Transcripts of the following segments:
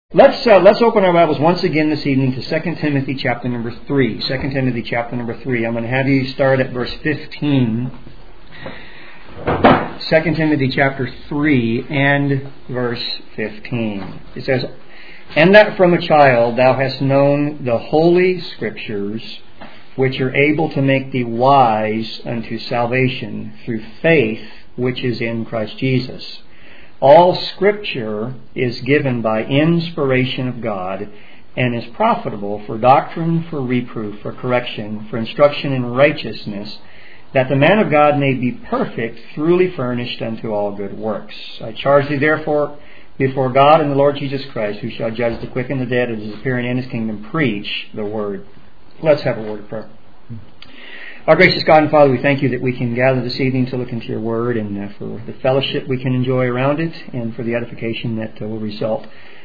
Let's open our Bibles once again this evening to 2 Timothy chapter number 3. 2 Timothy chapter number 3. I'm going to have you start at verse 15. 2 Timothy chapter 3 and verse 15. It says, "And that from a child thou hast known the holy Scriptures, which are able to make thee wise unto salvation through faith which is in Christ Jesus. All Scripture is given by inspiration of God, and is profitable for doctrine, for reproof, for correction, for instruction in righteousness, that the man of God may be perfect, truly furnished unto all good works. I charge thee therefore before God and the Lord Jesus Christ, who shall judge the quick and the dead at his appearing in his kingdom, preach the word." Let's have a word of prayer. Our gracious God and Father, we thank you that we can gather this evening to look into your word, and for the fellowship we can enjoy around it, and for the edification that will result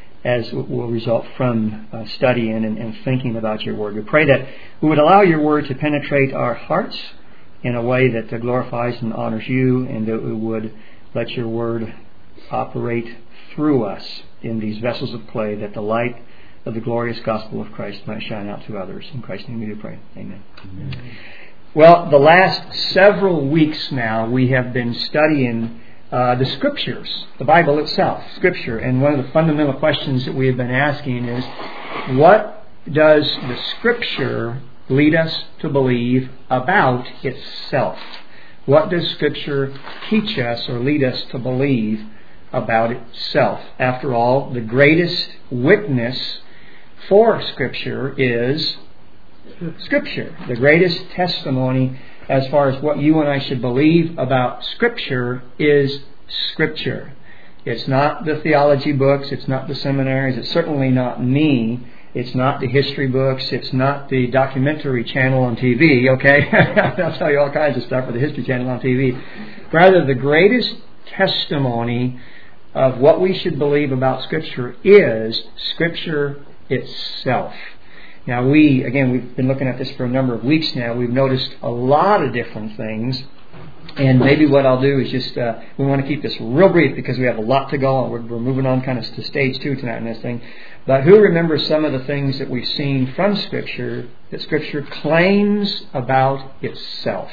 from studying and thinking about your word. We pray that we would allow your word to penetrate our hearts in a way that glorifies and honors you, and that we would let your word operate through us in these vessels of clay, that the light of the glorious gospel of Christ might shine out to others. In Christ's name we do pray. Amen. Amen. Well, the last several weeks now we have been studying the Scriptures, the Bible itself, Scripture. And one of the fundamental questions that we have been asking is, what does the Scripture lead us to believe about itself? What does Scripture teach us or lead us to believe about itself? After all, the greatest witness for Scripture is Scripture. The greatest testimony as far as what you and I should believe about Scripture is Scripture. It's not the theology books, it's not the seminaries, it's certainly not me, it's not the history books, it's not the documentary channel on TV, okay? I'll tell you all kinds of stuff for the history channel on TV. Rather, the greatest testimony of what we should believe about Scripture is Scripture itself. Now we've been looking at this for a number of weeks now. We've noticed a lot of different things. And maybe what I'll do is just, we want to keep this real brief because we have a lot to go on. We're moving on kind of to stage 2 tonight in this thing. But who remembers some of the things that we've seen from Scripture that Scripture claims about itself?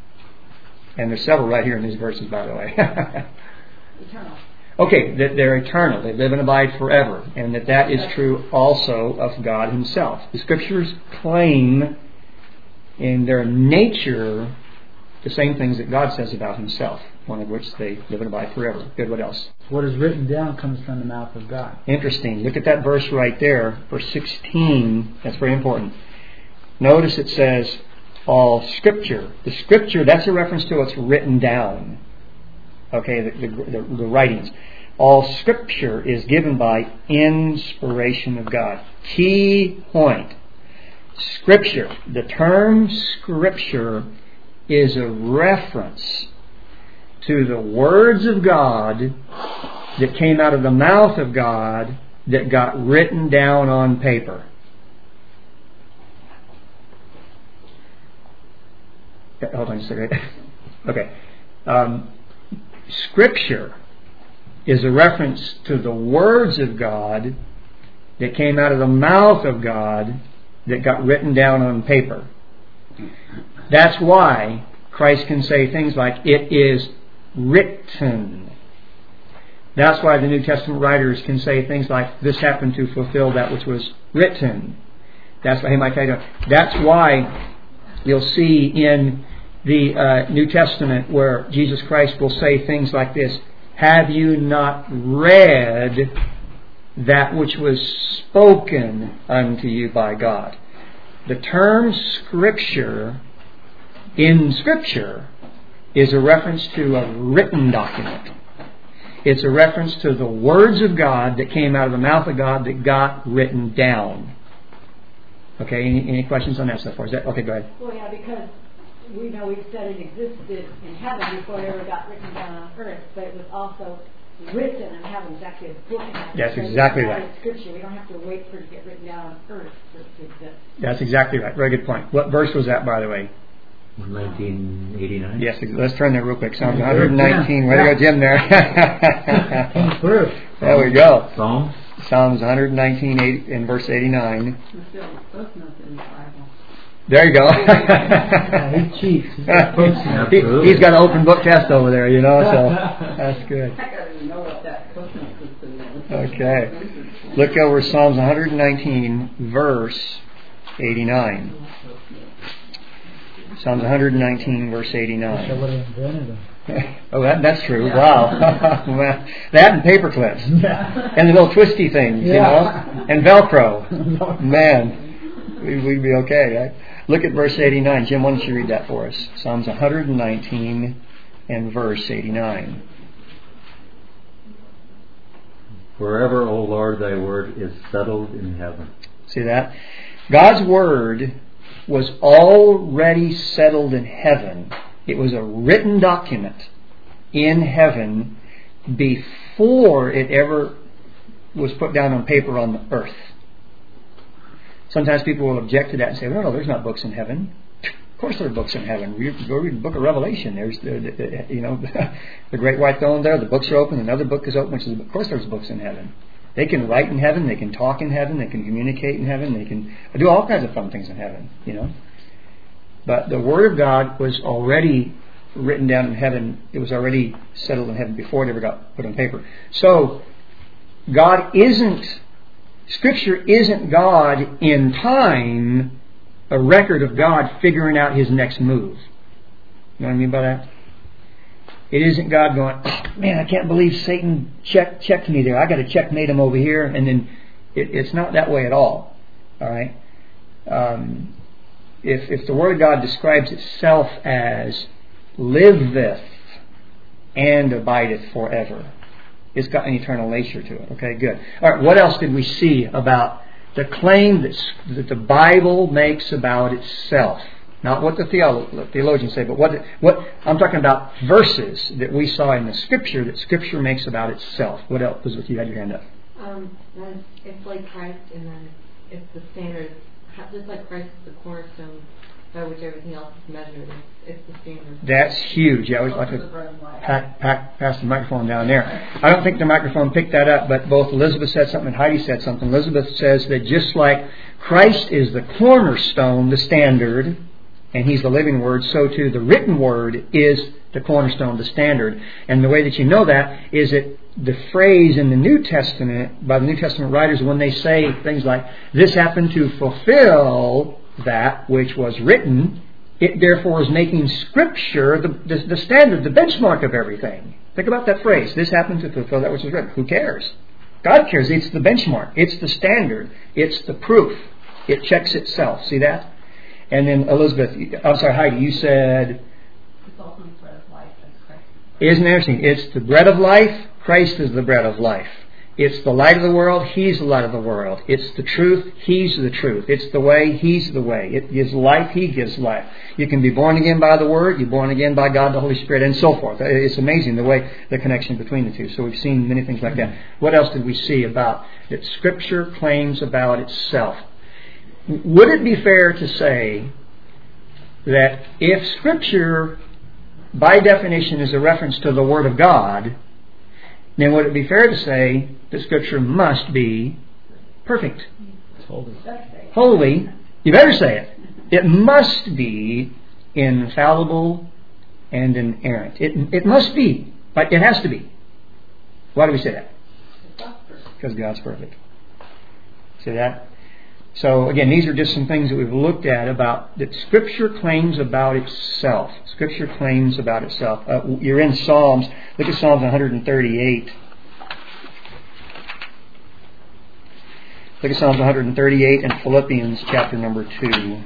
And there's several right here in these verses, by the way. Eternal. Okay, that they're eternal, they live and abide forever, and that is true also of God Himself. The Scriptures claim in their nature the same things that God says about Himself, one of which they live and abide forever. Good, what else? What is written down comes from the mouth of God. Interesting. Look at that verse right there, verse 16. That's very important. Notice it says, all Scripture. The Scripture, that's a reference to what's written down. Okay, the writings. All Scripture is given by inspiration of God. Key point. Scripture. The term Scripture is a reference to the words of God that came out of the mouth of God that got written down on paper. Hold on just a second. Okay. Scripture is a reference to the words of God that came out of the mouth of God that got written down on paper. That's why Christ can say things like, "It is written." That's why the New Testament writers can say things like, "This happened to fulfill that which was written." That's why he might tell you. That's why you'll see in the New Testament where Jesus Christ will say things like this: "Have you not read that which was spoken unto you by God?" The term Scripture in Scripture is a reference to a written document. It's a reference to the words of God that came out of the mouth of God that got written down. Okay, any questions on that so far? Is that okay? Go ahead. Well, yeah, because we know we've said it existed in heaven before it ever got written down on earth, but it was also written in heaven. It's actually a book. That's exactly right. Scripture. We don't have to wait for it to get written down on earth for it to exist. That's exactly right. Very good point. What verse was that, by the way? 1989. Yes, let's turn there real quick. Psalm 119. Way to go, Jim, there. Proof. There we go. Psalms? Psalms 119 in verse 89. There you go. He cheats. He's got He's got an open book test over there, so that's good. Okay. Look over Psalms 119, verse 89. Psalms 119, verse 89. Oh, that's true. Wow. That and paper clips. And the little twisty things, and Velcro. Man, we'd be okay, right? Look at verse 89. Jim, why don't you read that for us? Psalms 119 and verse 89. Wherever, O Lord, thy word is settled in heaven. See that? God's word was already settled in heaven. It was a written document in heaven before it ever was put down on paper on the earth. Sometimes people will object to that and say, "No, there's not books in heaven." Of course there are books in heaven. You go read the book of Revelation. There's the great white throne there. The books are open. Another book is open. Of course there's books in heaven. They can write in heaven. They can talk in heaven. They can communicate in heaven. They can do all kinds of fun things in heaven. But the Word of God was already written down in heaven. It was already settled in heaven before it ever got put on paper. So Scripture isn't God in time, a record of God figuring out His next move. You know what I mean by that? It isn't God going, "Oh, man, I can't believe Satan checked me there. I got to checkmate him over here." And then it's not that way at all. All right. If the Word of God describes itself as liveth and abideth forever, it's got an eternal nature to it. Okay, good. All right, what else did we see about the claim that the Bible makes about itself? Not what the theologians say, but what I'm talking about verses that we saw in the Scripture that Scripture makes about itself. What else? Elizabeth, you had your hand up. It's like Christ, and then it's the standard. Just like Christ is the cornerstone by which everything else is measured. It's the standard. That's huge. Yeah, I always like to pass the microphone down there. I don't think the microphone picked that up, but both Elizabeth said something and Heidi said something. Elizabeth says that just like Christ is the cornerstone, the standard, and He's the living Word, so too the written Word is the cornerstone, the standard. And the way that you know that is that the phrase in the New Testament, by the New Testament writers, when they say things like, "This happened to fulfill that which was written," it therefore is making Scripture the standard, the benchmark of everything. Think about that phrase. This happened to fulfill that which was written. Who cares? God cares. It's the benchmark. It's the standard. It's the proof. It checks itself. See that? And then Heidi, you said, it's also the bread of life, as Christ. Isn't it interesting? It's the bread of life. Christ is the bread of life. It's the light of the world. He's the light of the world. It's the truth. He's the truth. It's the way. He's the way. It gives life. He gives life. You can be born again by the Word. You're born again by God, the Holy Spirit, and so forth. It's amazing the connection between the two. So we've seen many things like that. What else did we see about that Scripture claims about itself? Would it be fair to say that if Scripture, by definition, is a reference to the Word of God, then would it be fair to say that Scripture must be perfect? Holy. You better say it. It must be infallible and inerrant. It must be. But it has to be. Why do we say that? Because God's perfect. See that? So again, these are just some things that we've looked at about that Scripture claims about itself. Scripture claims about itself. You're in Psalms. Look at Psalms 138. Look at Psalms 138 and Philippians chapter number 2.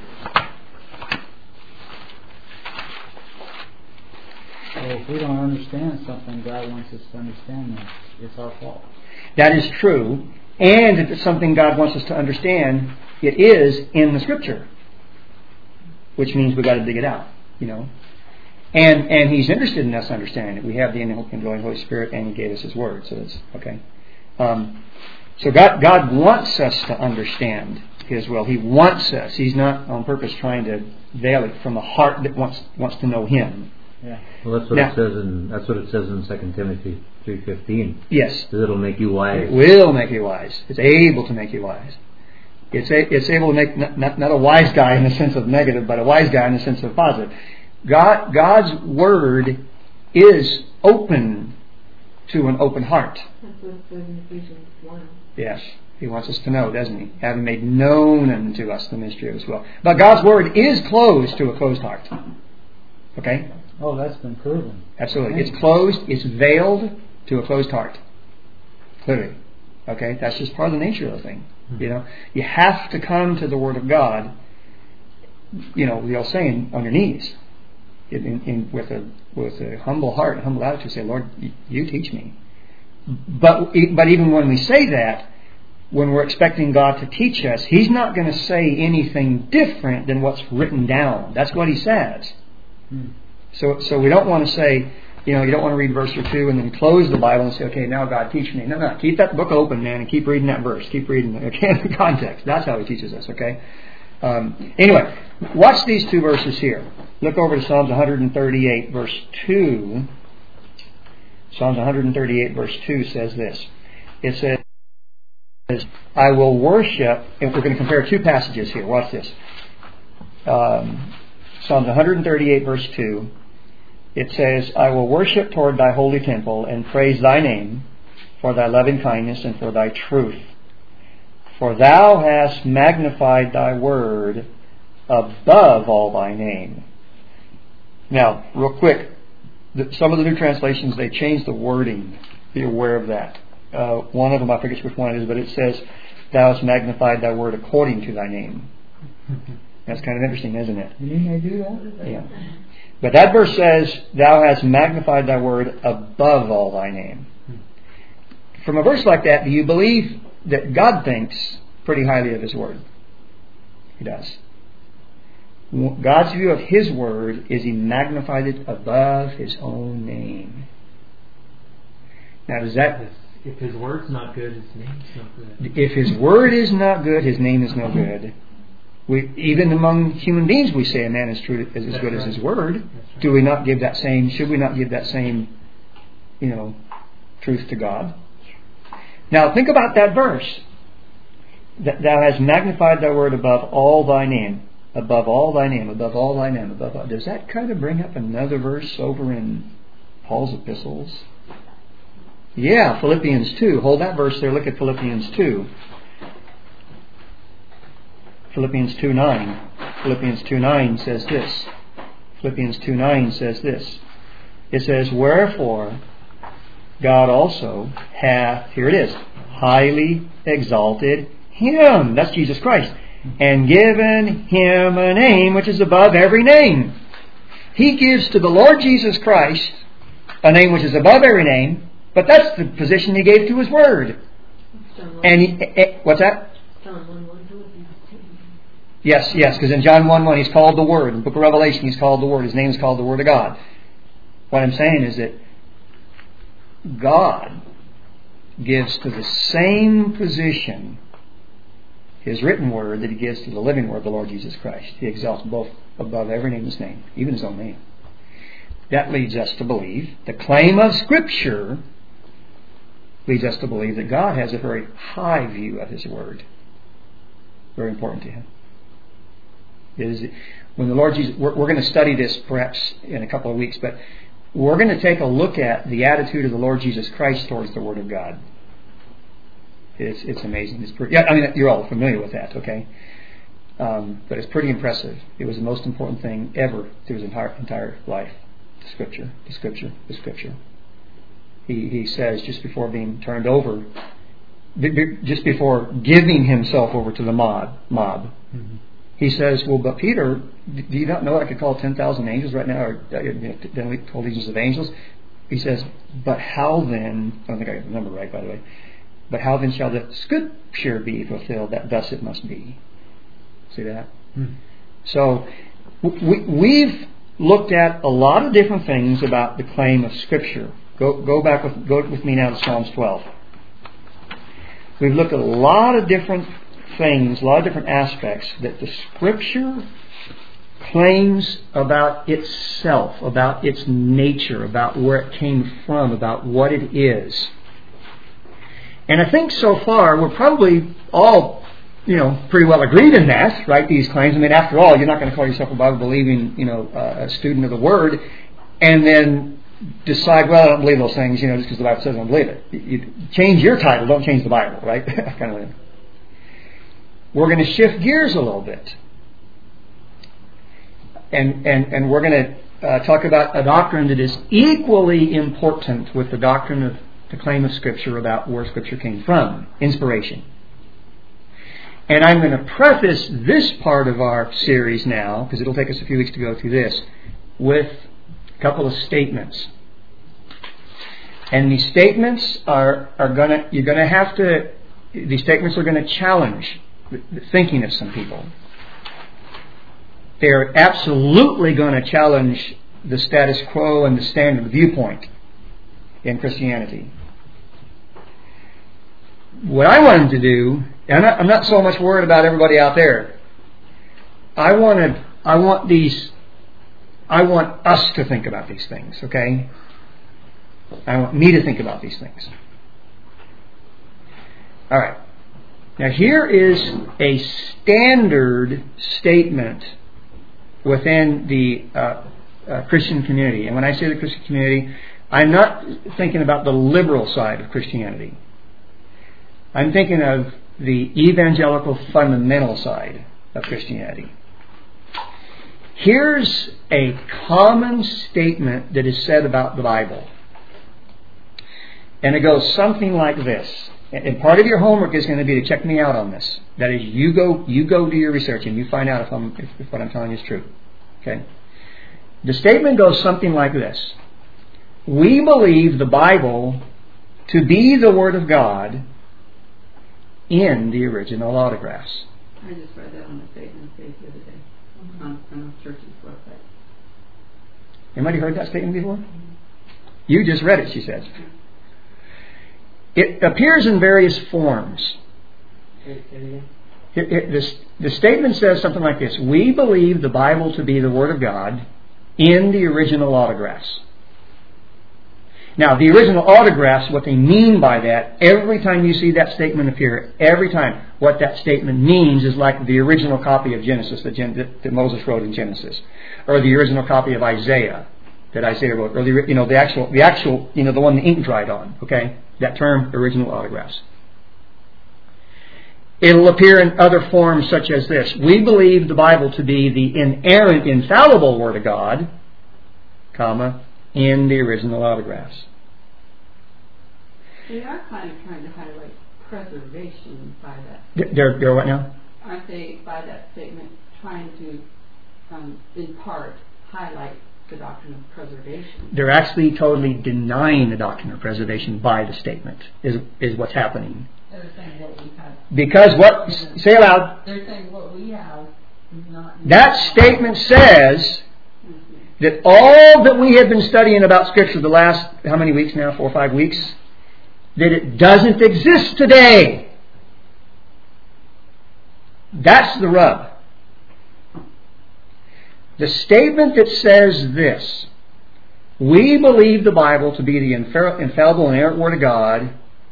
So if we don't understand something, God wants us to understand that. It's our fault. That is true. And if it's something God wants us to understand, it is in the Scripture. Which means we've got to dig it out, And He's interested in us understanding it. We have the indwelling Holy Spirit, and He gave us His Word. So that's okay. So God wants us to understand His will. He wants us. He's not on purpose trying to veil it from a heart that wants to know Him. Yeah. Well, that's what Now- it says in 2 Timothy 3:15. Yes. It'll make you wise. It will make you wise. It's able to make you wise. It's able to make not a wise guy in the sense of negative, but a wise guy in the sense of positive. God's Word is open to an open heart. That's what it says in Ephesians 1. Yes. He wants us to know, doesn't he? Having made known unto us the mystery of His will. But God's Word is closed to a closed heart. Okay? Oh, that's been proven. Absolutely. It's closed, it's veiled to a closed heart. Clearly. Okay? That's just part of the nature of the thing. You know, you have to come to the Word of God, you know, the old saying, on your knees, with a humble heart and humble attitude, say, Lord, you teach me. But even when we say that, when we're expecting God to teach us, He's not going to say anything different than what's written down. That's what He says. So we don't want to say, you know, you don't want to read verse or two and then close the Bible and say, okay, now God teach me. No. Keep that book open, man, and keep reading that verse. Keep reading it, okay, in the context. That's how He teaches us, okay? Anyway, watch these two verses here. Look over to Psalms 138, verse 2. Psalms 138, verse 2 says this. It says, I will worship, and we're going to compare two passages here. Watch this. Psalms 138, verse 2. It says, I will worship toward thy holy temple and praise thy name for thy loving kindness and for thy truth. For thou hast magnified thy word above all thy name. Now, real quick, some of the new translations, they change the wording. Be aware of that. One of them, I forget which one it is, but it says, thou hast magnified thy word according to thy name. That's kind of interesting, isn't it? You mean they do that? Yeah. But that verse says, thou hast magnified thy word above all thy name. From a verse like that, do you believe that God thinks pretty highly of His word? He does. God's view of His word is He magnified it above His own name. Now does that... If His word's not good, His name's not good. If His word is not good, His name is no good. Even among human beings, we say a man is true as good as his word. Right. Do we not give that same? Should we not give that same, truth to God? Now think about that verse. That thou hast magnified thy word above all thy name, above all thy name, above all thy name, above all. Does that kind of bring up another verse over in Paul's epistles? Yeah, Philippians 2. Hold that verse there. Look at Philippians 2. Philippians 2:9. Philippians 2:9 says this. Philippians 2:9 says this. It says, wherefore God also hath, here it is, highly exalted Him, that's Jesus Christ, and given Him a name which is above every name. He gives to the Lord Jesus Christ a name which is above every name, but that's the position He gave to His Word. And what's that? John 1:1. Yes, because in John 1:1 He's called the Word. In the book of Revelation He's called the Word. His name is called the Word of God. What I'm saying is that God gives to the same position His written Word that He gives to the living Word, the Lord Jesus Christ. He exalts both above every name His name, even His own name. That leads us to believe, the claim of Scripture leads us to believe that God has a very high view of His Word. Very important to Him. It is when the Lord Jesus, we're going to study this perhaps in a couple of weeks, but we're going to take a look at the attitude of the Lord Jesus Christ towards the Word of God. It's amazing. It's pretty, you're all familiar with that, okay? But it's pretty impressive. It was the most important thing ever through His entire life. The Scripture. He says just before being turned over, just before giving Himself over to the mob. Mm-hmm. He says, well, but Peter, do you not know I could call 10,000 angels right now, or then we call legions of angels? He says, but how then, I don't think I got the number right, by the way, but how then shall the Scripture be fulfilled, that thus it must be? See that? So, we've looked at a lot of different things about the claim of Scripture. Go with me now to Psalms 12. We've looked at a lot of different things, a lot of different aspects that the Scripture claims about itself, about its nature, about where it came from, about what it is. And I think so far we're probably all, pretty well agreed in that, right? These claims. I mean, after all, you're not going to call yourself a Bible-believing, a student of the Word, and then decide, well, I don't believe those things, just because the Bible says I don't believe it. You change your title, don't change the Bible, right? Kind of. We're going to shift gears a little bit. And we're going to talk about a doctrine that is equally important with the doctrine of the claim of Scripture about where Scripture came from, inspiration. And I'm going to preface this part of our series now, because it'll take us a few weeks to go through this, with a couple of statements. And these statements these statements are going to challenge the thinking of some people. They're absolutely going to challenge the status quo and the standard viewpoint in Christianity. What I want them to do, and I'm not so much worried about everybody out there. I want us to think about these things, okay? I want me to think about these things. All right. Now here is a standard statement within the Christian community. And when I say the Christian community, I'm not thinking about the liberal side of Christianity. I'm thinking of the evangelical fundamental side of Christianity. Here's a common statement that is said about the Bible. And it goes something like this. And part of your homework is going to be to check me out on this. That is, you go do your research and you find out if what I'm telling you is true. Okay? The statement goes something like this. We believe the Bible to be the Word of God in the original autographs. I just read that on the statement page the other day on a church's website. Anybody heard that statement before? You just read it, she says. It appears in various forms. The statement says something like this. We believe the Bible to be the Word of God in the original autographs. Now, the original autographs, what they mean by that, every time you see that statement appear, every time, what that statement means is like the original copy of Genesis that Moses wrote in Genesis, or the original copy of Isaiah that Isaiah wrote, or the actual, the one the ink dried on. Okay, that term, original autographs. It'll appear in other forms such as this. We believe the Bible to be the inerrant, infallible Word of God, in the original autographs. They are kind of trying to highlight preservation by that. They're what now? Aren't they, by that statement, trying to, in part, highlight the doctrine of preservation? They're actually totally denying the doctrine of preservation by the statement, is what's happening. They're saying what we have. Because what? Say it aloud. They're saying what we have is not. That statement says that all that we have been studying about Scripture the last, how many weeks now? 4 or 5 weeks? That it doesn't exist today. That's the rub. The statement that says this, we believe the Bible to be the infallible and inerrant Word of God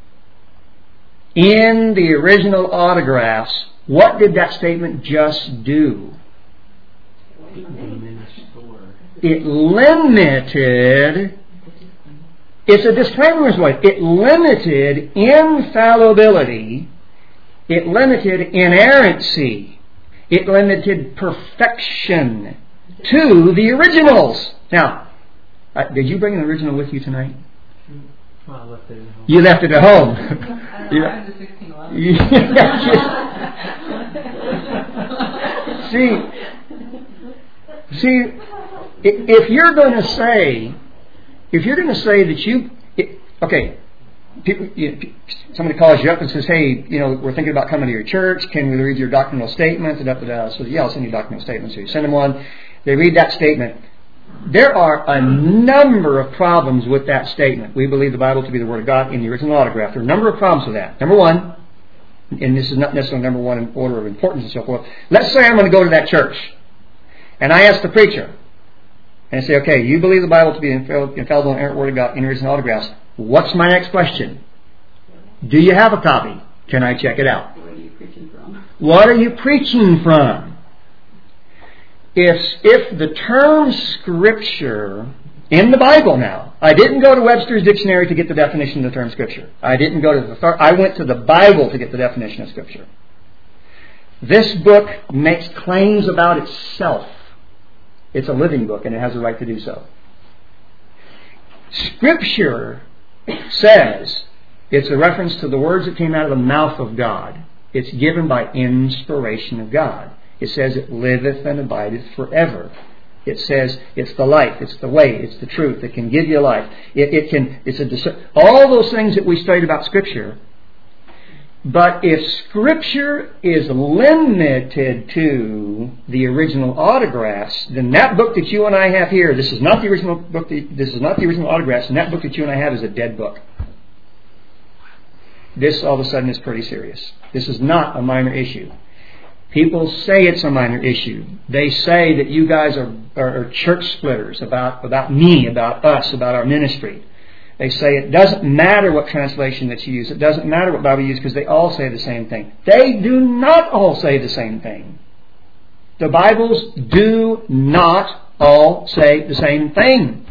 in the original autographs, what did that statement just do? It limited, it's a disclaimer as well, it limited infallibility, it limited inerrancy, it limited perfection to the originals. Now, did you bring an original with you tonight? Well, I left it at home. You left it at home. I don't know, I have the 1611. See, if you're going to say that somebody calls you up and says, hey, we're thinking about coming to your church. Can we read your doctrinal statement? So yeah, I'll send you doctrinal statements. So you send them one. They read that statement. There are a number of problems with that statement. We believe the Bible to be the Word of God in the original autograph. There are a number of problems with that. Number one, and this is not necessarily number one in order of importance and so forth. Let's say I'm going to go to that church. and I ask the preacher, and I say, okay, you believe the Bible to be the infallible and inerrant Word of God in original autographs. What's my next question? Do you have a copy? Can I check it out? What are you preaching from? What are you preaching from? If the term Scripture in the Bible now, I didn't go to Webster's Dictionary to get the definition of the term Scripture. I went to the Bible to get the definition of Scripture. This book makes claims about itself. It's a living book, and it has a right to do so. Scripture says it's a reference to the words that came out of the mouth of God. It's given by inspiration of God. It says it liveth and abideth forever. It says it's the life, it's the way, it's the truth. It can give you life. All those things that we studied about Scripture. But if Scripture is limited to the original autographs, then that book that you and I have here, this is not the original book. This is not the original autographs, and that book that you and I have is a dead book. This all of a sudden is pretty serious. This is not a minor issue. People say it's a minor issue. They say that you guys are church splitters about me, about us, about our ministry. They say it doesn't matter what translation that you use. It doesn't matter what Bible you use because they all say the same thing. They do not all say the same thing. The Bibles do not all say the same thing.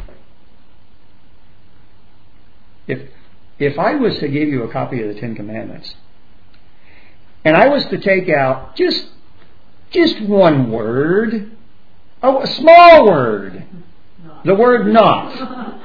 If I was to give you a copy of the Ten Commandments, and I was to take out just one word, a small word, the word not,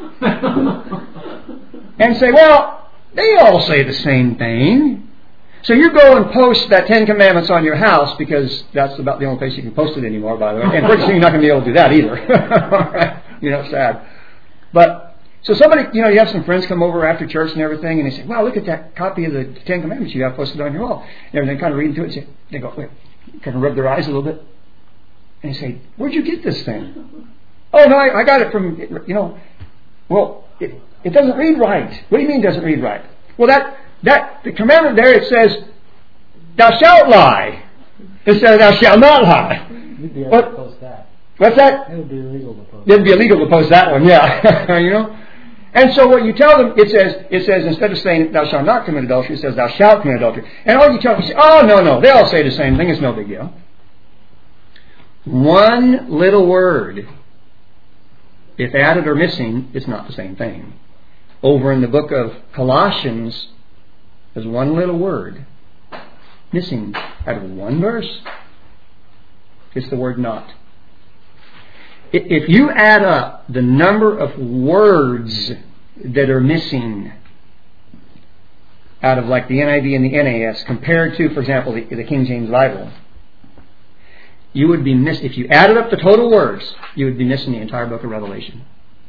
and say, well, they all say the same thing. So you go and post that Ten Commandments on your house because that's about the only place you can post it anymore, by the way. And pretty soon you're not going to be able to do that either. All right? Sad. But so somebody, you have some friends come over after church and everything, and they say, "Wow, look at that copy of the Ten Commandments you have posted on your wall." And everything, kind of reading through it, and they go, wait, kind of rub their eyes a little bit, and they say, "Where'd you get this thing?" "Oh no, I got it from Well, it doesn't read right. What do you mean it doesn't read right? Well, that the commandment there, it says, "Thou shalt lie." It says, "Thou shalt not lie." You'd be able to post that. What's that? It would be illegal to post. It'd be illegal to post that one, yeah. And so what you tell them, it says instead of saying "Thou shalt not commit adultery," it says "Thou shalt commit adultery." And all you tell them is, "Oh no, they all say the same thing. It's no big deal." One little word, if added or missing, it's not the same thing. Over in the book of Colossians, there's one little word missing out of one verse. It's the word "not." If you add up the number of words that are missing out of like the NIV and the NAS compared to, for example, the King James Bible, you would be if you added up the total words, you would be missing the entire book of Revelation.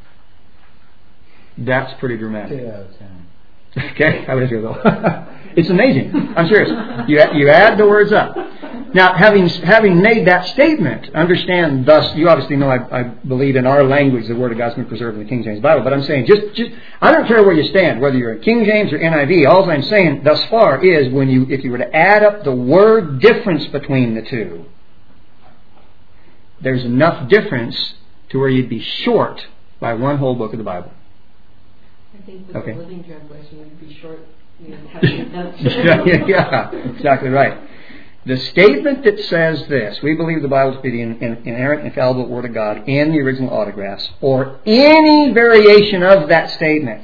That's pretty dramatic. 2 out of 10. Okay, I would go. It's amazing. I'm serious. You add the words up. Now, having made that statement, understand. Thus, you obviously know I believe in our language the Word of God's been preserved in the King James Bible. But I'm saying, just I don't care where you stand, whether you're in King James or NIV. All I'm saying thus far is if you were to add up the word difference between the two, there's enough difference to where you'd be short by one whole book of the Bible. I think with the Living Translation would be short. Yeah, exactly right. The statement that says this, we believe the Bible to be the inerrant, infallible Word of God in the original autographs, or any variation of that statement,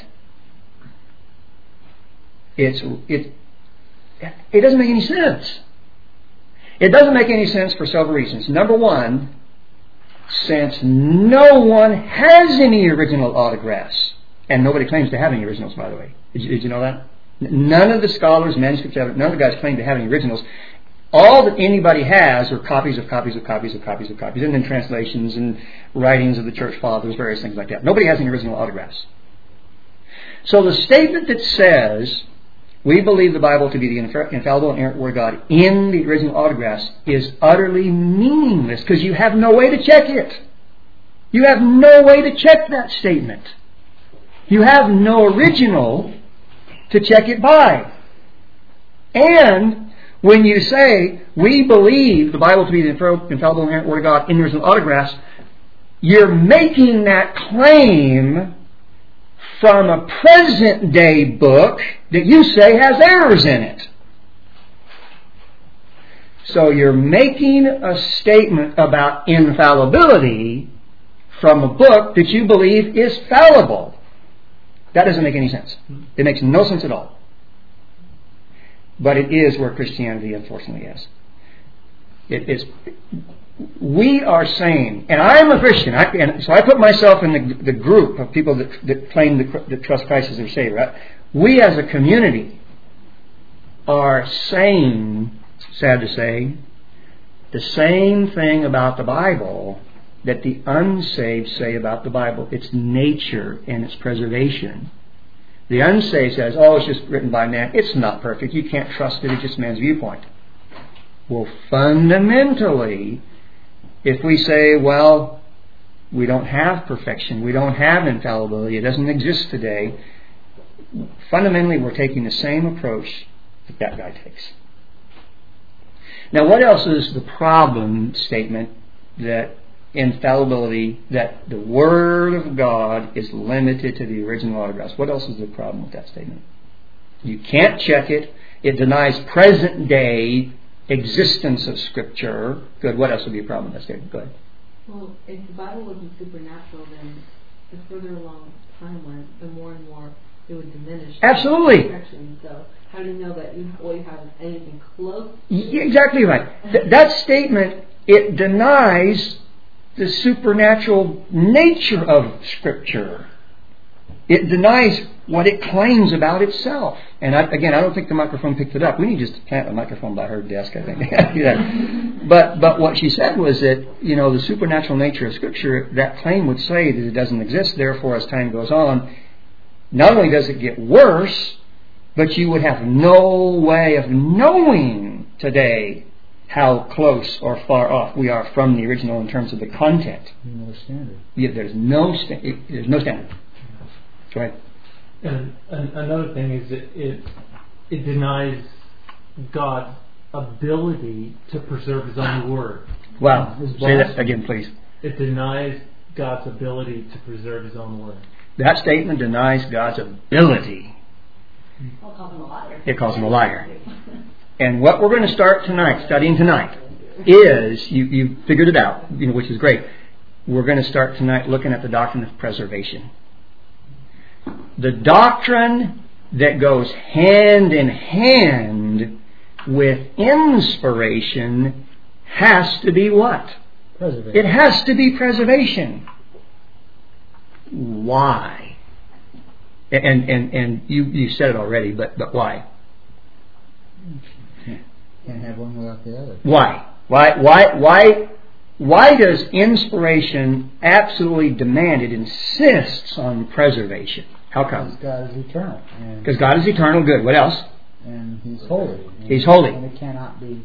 it doesn't make any sense. It doesn't make any sense for several reasons. Number one, since no one has any original autographs, and nobody claims to have any originals, by the way. Did you know that? None of the scholars, manuscripts, none of the guys claim to have any originals. All that anybody has are copies of copies of copies of copies of copies, and then translations and writings of the church fathers, various things like that. Nobody has any original autographs. So the statement that says, we believe the Bible to be the infallible and inerrant Word of God in the original autographs is utterly meaningless because you have no way to check it. You have no way to check that statement. You have no original to check it by. And When you say, we believe the Bible to be the infallible inerrant Word of God in the original autographs, you're making that claim from a present day book that you say has errors in it. So you're making a statement about infallibility from a book that you believe is fallible. That doesn't make any sense. It makes no sense at all. But it is where Christianity unfortunately is. It is. We are saying, and I am a Christian, so I put myself in the group of people that claim that trust Christ as their Savior. Right? We as a community are saying, sad to say, the same thing about the Bible that the unsaved say about the Bible. Its nature and its preservation. The unsaved says, oh, it's just written by man. It's not perfect. You can't trust it. It's just man's viewpoint. Well, fundamentally, if we say, well, we don't have perfection, we don't have infallibility, it doesn't exist today, fundamentally we're taking the same approach that guy takes. Now, what else is the problem statement that infallibility, that the Word of God is limited to the original autographs? What else is the problem with that statement? You can't check it. It denies present day existence of Scripture. Good. What else would be a problem with that statement? Go ahead. Well, if the Bible wasn't supernatural, then the further along time went, the more and more it would diminish. Absolutely. So how do you know that all you have is anything close? Exactly right. That statement, it denies the supernatural nature of Scripture. It denies what it claims about itself. And I don't think the microphone picked it up. We need just to plant a microphone by her desk, I think. But what she said was that, the supernatural nature of Scripture, that claim would say that it doesn't exist. Therefore, as time goes on, not only does it get worse, but you would have no way of knowing today how close or far off we are from the original in terms of the content. No standard. Yeah, there's no standard. Go ahead. And another thing is that it denies God's ability to preserve His own Word. Wow. Say that again, please. It denies God's ability to preserve His own Word. That statement denies God's ability. Well, it calls him a liar. It calls him a liar. And what we're going to start tonight, studying tonight, is, you figured it out, which is great. We're going to start tonight looking at the doctrine of preservation. The doctrine that goes hand in hand with inspiration has to be what? Preservation. It has to be preservation. Why? And you said it already, but why? Can't have one without the other. Why? Why does inspiration absolutely demand, it insists on preservation? How come? Because God is eternal. Because God is eternal. Good. What else? And He's holy. He's holy. And it cannot be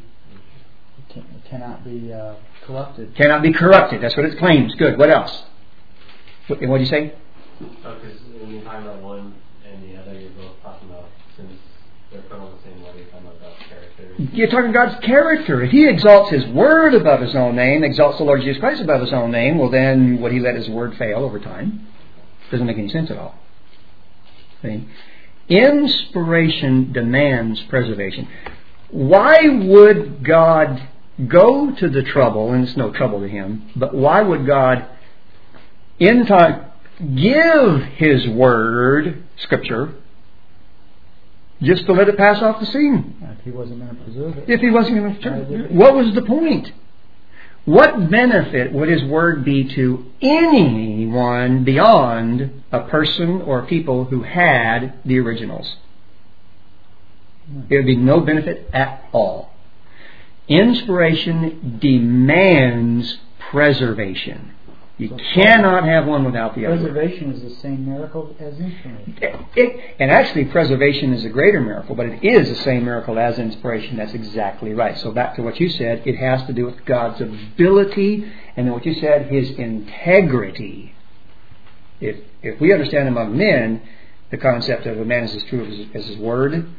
corrupted. Cannot be corrupted. That's what it claims. Good. What else? What do you say? Because when you're talking about one and the other, you're both talking about, since they're put on the same level, you're talking about God's character. You're talking God's character. If He exalts His Word above His own name, exalts the Lord Jesus Christ above His own name, well then, would He let His Word fail over time? Doesn't make any sense at all. See? Inspiration demands preservation. Why would God go to the trouble, and it's no trouble to Him, but why would God in time give His Word, Scripture, just to let it pass off the scene? If He wasn't going to preserve it. If He wasn't going to preserve it. What was the point? What benefit would His Word be to anyone beyond a person or people who had the originals? It would be no benefit at all. Inspiration demands preservation. You cannot have one without the other. Preservation is the same miracle as inspiration. And actually, preservation is a greater miracle, but it is the same miracle as inspiration. That's exactly right. So back to what you said, it has to do with God's ability, and then what you said, His integrity. If we understand among men the concept of a man is as true as his word,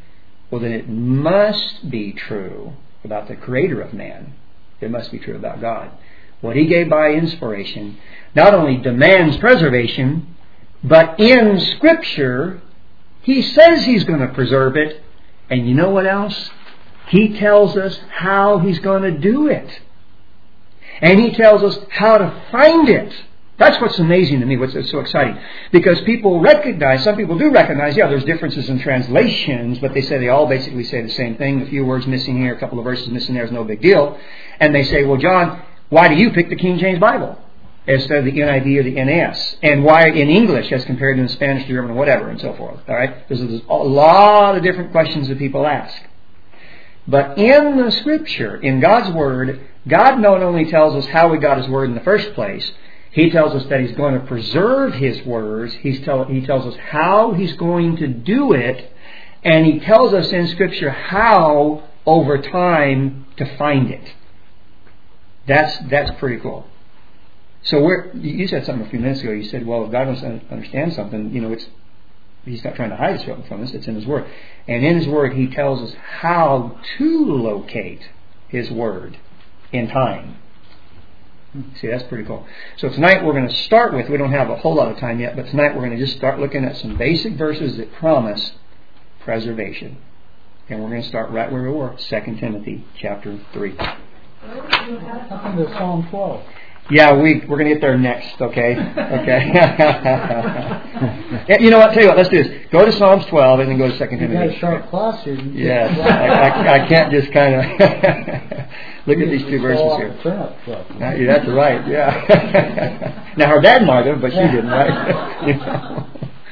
well then it must be true about the creator of man. It must be true about God. What He gave by inspiration not only demands preservation, but in Scripture He says He's going to preserve it. And you know what else? He tells us how He's going to do it. And He tells us how to find it. That's what's amazing to me, what's so exciting. Because people recognize, some people do recognize, there's differences in translations, but they say they all basically say the same thing. A few words missing here, a couple of verses missing there is no big deal. And they say, well, John, why do you pick the King James Bible instead of the NIV or the NAS? And why in English as compared to in Spanish, German, or whatever, and so forth. All right? There's a lot of different questions that people ask. But in the Scripture, in God's Word, God not only tells us how we got His Word in the first place, He tells us that He's going to preserve His words. He tells us how He's going to do it. And He tells us in Scripture how, over time, to find it. That's pretty cool. So you said something a few minutes ago. You said, well, if God wants to understand something, He's not trying to hide something from us. It's in His Word. And in His Word, He tells us how to locate His Word in time. See, that's pretty cool. So tonight we're going to start with, we don't have a whole lot of time yet, but tonight we're going to just start looking at some basic verses that promise preservation. And we're going to start right where we were, 2 Timothy chapter 3. Nothing to Psalm 12. Yeah, we're going to get there next, okay? Okay. You know what? Tell you what, let's do this. Go to Psalms 12 and then go to 2 Timothy. You got a sharp class here. Yes, I can't just kind of look at these two verses here. That's right, yeah. Now her dad might have, but she didn't, right?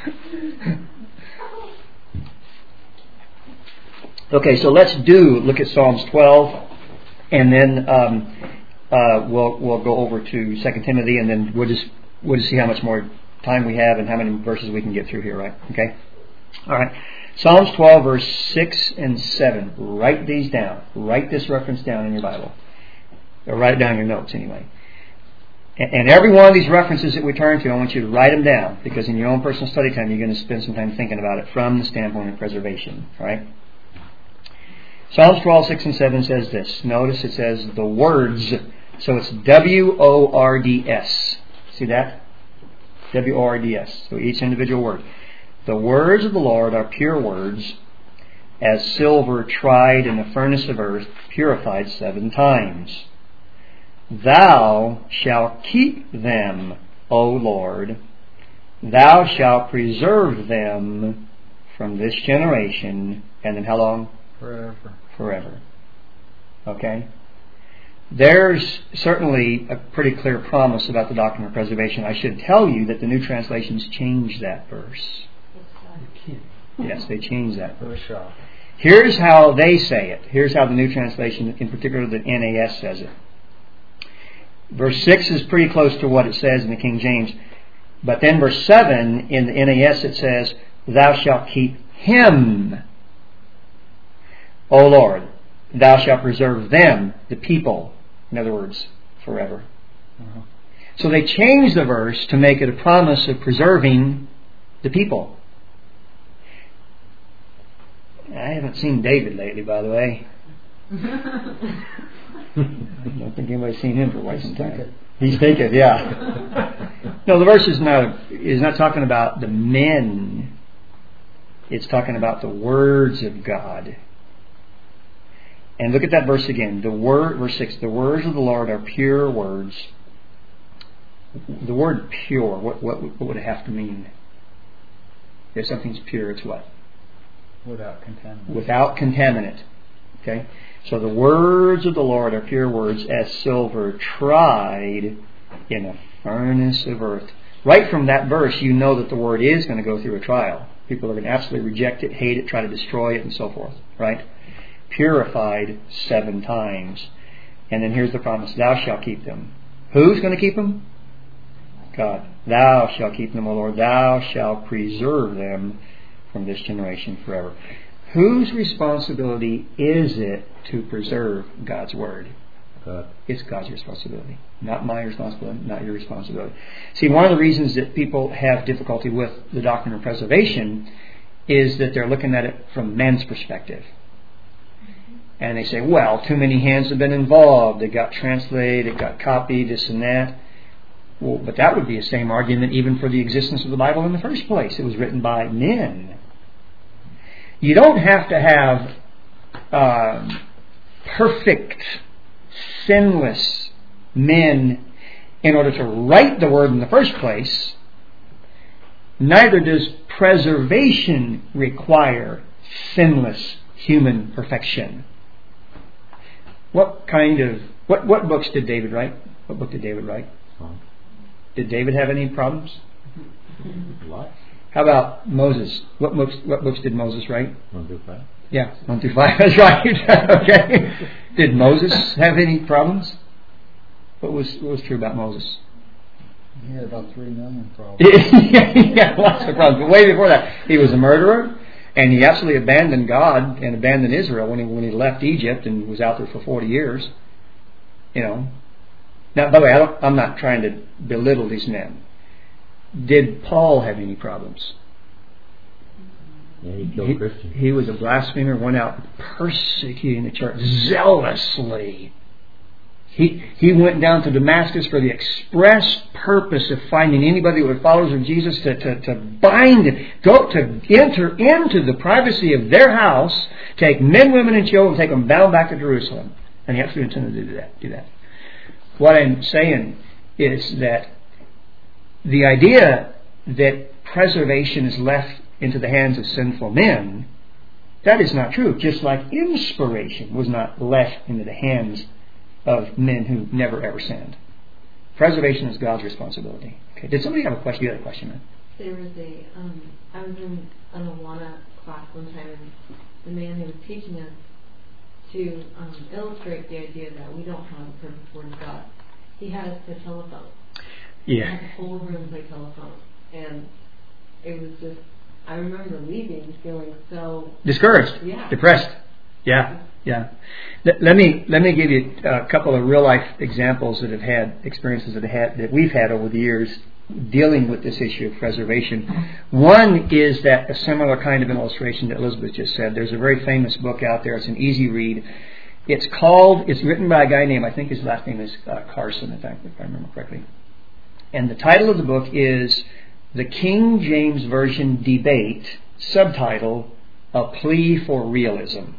Okay, so let's look at Psalms 12, and then we'll go over to 2 Timothy, and then we'll just see how much more time we have and how many verses we can get through here, right? Okay? All right. Psalms 12, verse 6 and 7. Write these down. Write this reference down in your Bible. Or write it down in your notes, anyway. And every one of these references that we turn to, I want you to write them down, because in your own personal study time, you're going to spend some time thinking about it from the standpoint of preservation. All right? Psalms 12, 6 and 7 says this. Notice it says the words. So it's W-O-R-D-S. See that? W-O-R-D-S. So each individual word. The words of the Lord are pure words, as silver tried in a furnace of earth, purified 7 times. Thou shalt keep them, O Lord. Thou shalt preserve them from this generation. And then how long? Forever. Okay? There's certainly a pretty clear promise about the doctrine of preservation. I should tell you that the new translations change that verse. Yes, they change that verse. Here's how they say it. Here's how the new translation, in particular the NAS, says it. Verse 6 is pretty close to what it says in the King James. But then verse 7 in the NAS it says, Thou shalt keep him, O Lord. Thou shalt preserve them, the people. In other words, forever. So they changed the verse to make it a promise of preserving the people. I haven't seen David lately, by the way. I don't think anybody's seen him for quite some time. He's taken, yeah. No, the verse is not talking about the men. It's talking about the words of God. And look at that verse again. Verse 6, the words of the Lord are pure words. The word pure, what would it have to mean? If something's pure, it's what? Without contaminant. Without contaminant. Okay? So the words of the Lord are pure words, as silver tried in a furnace of earth. Right from that verse, you know that the word is going to go through a trial. People are going to absolutely reject it, hate it, try to destroy it, and so forth. Right? Purified 7 times. And then here's the promise. Thou shalt keep them. Who's going to keep them? God. Thou shalt keep them, O Lord. Thou shalt preserve them from this generation forever. Whose responsibility is it to preserve God's Word? God. It's God's responsibility. Not my responsibility, not your responsibility. See, one of the reasons that people have difficulty with the doctrine of preservation is that they're looking at it from men's perspective. And they say, well, too many hands have been involved. It got translated, it got copied, this and that. Well, but that would be the same argument even for the existence of the Bible in the first place. It was written by men. You don't have to have perfect, sinless men in order to write the Word in the first place. Neither does preservation require sinless human perfection. What books did David write? What book did David write? Did David have any problems? A lot. How about Moses? What books did Moses write? 1 through 5. Yeah, 1 through 5. That's right. Okay. Did Moses have any problems? What was true about Moses? He had about 3 million problems. Yeah, lots of problems. But way before that, he was a murderer, and he absolutely abandoned God and abandoned Israel when he left Egypt and was out there for 40 years. You know. Now, by the way, I'm not trying to belittle these men. Did Paul have any problems? Yeah, he killed Christians. He was a blasphemer, went out persecuting the church zealously. He went down to Damascus for the express purpose of finding anybody who were followers of Jesus to bind, to enter into the privacy of their house, take men, women, and children, take them bound back to Jerusalem. And he absolutely intended to do that. What I'm saying is that the idea that preservation is left into the hands of sinful men, that is not true. Just like inspiration was not left into the hands of men who never ever sinned. Preservation is God's responsibility. Okay. Did somebody have a question? You had a question, man? There was I was in an Awana class one time, and the man who was teaching us to illustrate the idea that we don't have a perfect Word of God. He had us play telephone. Yeah. He had the whole room play telephone, and it was just. I remember leaving feeling so discouraged, depressed. Yeah. Let me give you a couple of real life examples that have had experiences that we've had over the years dealing with this issue of preservation. One is that a similar kind of an illustration that Elizabeth just said. There's a very famous book out there. It's an easy read. It's written by a guy named, I think his last name is Carson, if I remember correctly. And the title of the book is The King James Version Debate, subtitle, A Plea for Realism.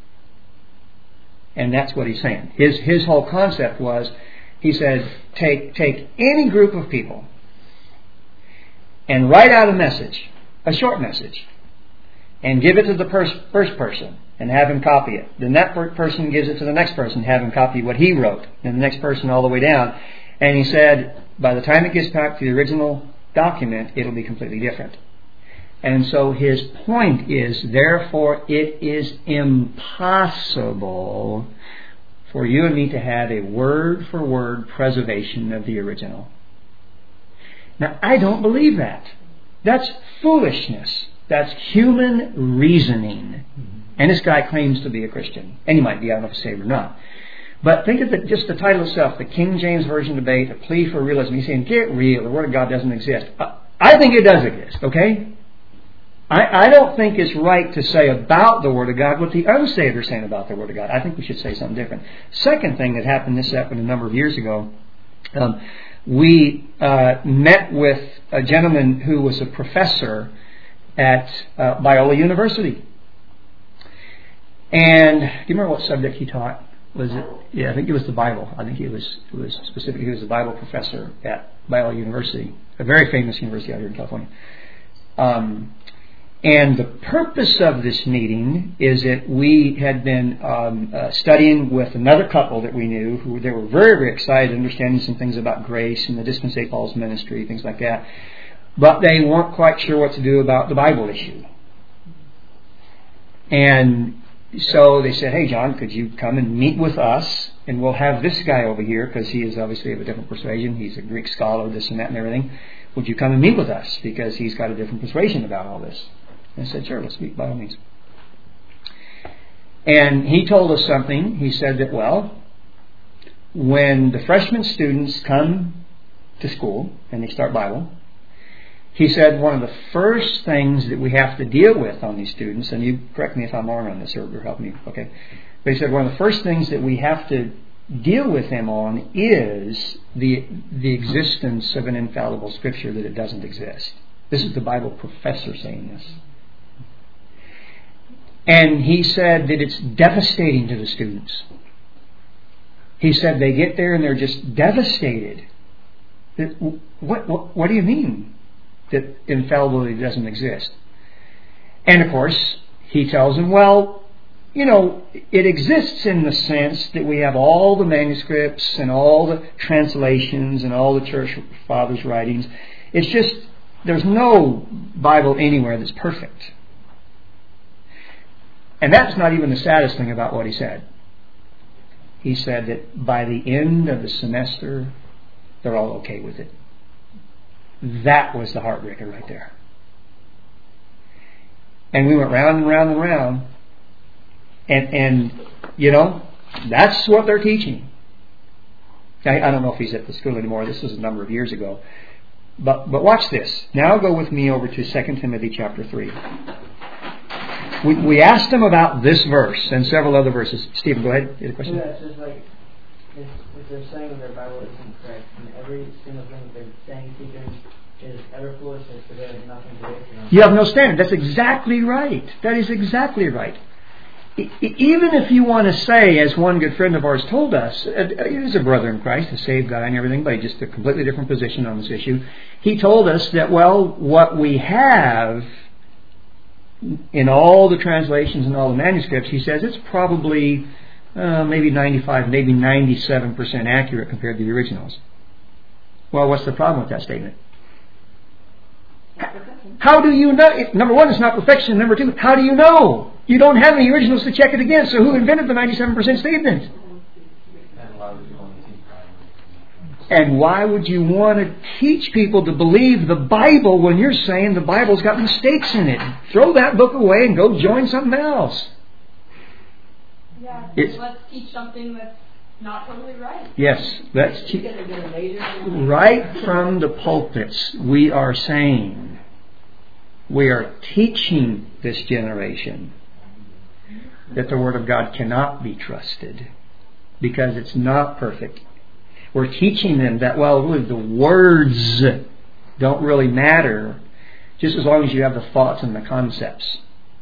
And that's what he's saying. His whole concept was, he said, take any group of people and write out a message, a short message, and give it to the first person and have him copy it. Then that person gives it to the next person, have him copy what he wrote, and the next person all the way down. And he said, by the time it gets back to the original document, it'll be completely different. And so his point is, therefore, it is impossible for you and me to have a word-for-word preservation of the original. Now, I don't believe that. That's foolishness. That's human reasoning. And this guy claims to be a Christian. And he might be, I don't know if he's saved or not. But think of just the title itself, the King James Version Debate, A Plea for Realism. He's saying, get real, the Word of God doesn't exist. I think it does exist, okay? I don't think it's right to say about the Word of God what the unsaved are saying about the Word of God. I think we should say something different. Second thing that happened, this happened a number of years ago, we met with a gentleman who was a professor at Biola University. And do you remember what subject he taught? Was it? Yeah, I think it was the Bible. I think it was specifically, he was a Bible professor at Biola University, a very famous university out here in California. And the purpose of this meeting is that we had been studying with another couple that we knew, who they were very, very excited, understanding some things about grace and the Dispensate Paul's ministry, things like that. But they weren't quite sure what to do about the Bible issue. And so they said, hey, John, could you come and meet with us? And we'll have this guy over here, because he is obviously of a different persuasion. He's a Greek scholar, this and that and everything. Would you come and meet with us? Because he's got a different persuasion about all this. And I said, sure, let's meet by all means. And he told us something. He said that, well, when the freshman students come to school and they start Bible, he said one of the first things that we have to deal with on these students, and you correct me if I'm wrong on this or help me, okay? But he said one of the first things that we have to deal with them on is the existence of an infallible Scripture, that it doesn't exist. This is the Bible professor saying this. And he said that it's devastating to the students. He said they get there and they're just devastated. What do you mean that infallibility doesn't exist? And of course, he tells them, well, you know, it exists in the sense that we have all the manuscripts and all the translations and all the church fathers' writings. It's just, there's no Bible anywhere that's perfect. And that's not even the saddest thing about what he said. He said that by the end of the semester, they're all okay with it. That was the heartbreaker right there. And we went round and round and round. And you know, that's what they're teaching. I don't know if he's at the school anymore. This was a number of years ago. But watch this. Now go with me over to 2 Timothy chapter 3. We asked him about this verse and several other verses. Stephen, go ahead. You had a question? Yeah, it's just like, if they're saying their Bible isn't correct, and every single thing they're saying, teaching, is ever foolishness, because they have nothing to base it on. You have no standard. That's exactly right. That is exactly right. Even if you want to say, as one good friend of ours told us, he's a brother in Christ, a saved guy and everything, but just a completely different position on this issue. He told us that, well, what we have in all the translations and all the manuscripts, he says it's probably maybe 95, maybe 97% accurate compared to the originals. Well, what's the problem with that statement? How do you know? Number one, it's not perfection. Number two, how do you know? You don't have any originals to check it against. So who invented the 97% statement? And why would you want to teach people to believe the Bible when you're saying the Bible's got mistakes in it? Throw that book away and go join something else. Yeah, let's teach something that's not totally right. Yes, that's right from the pulpits. We are saying, we are teaching this generation that the Word of God cannot be trusted because it's not perfect. We're teaching them that, well, the words don't really matter just as long as you have the thoughts and the concepts.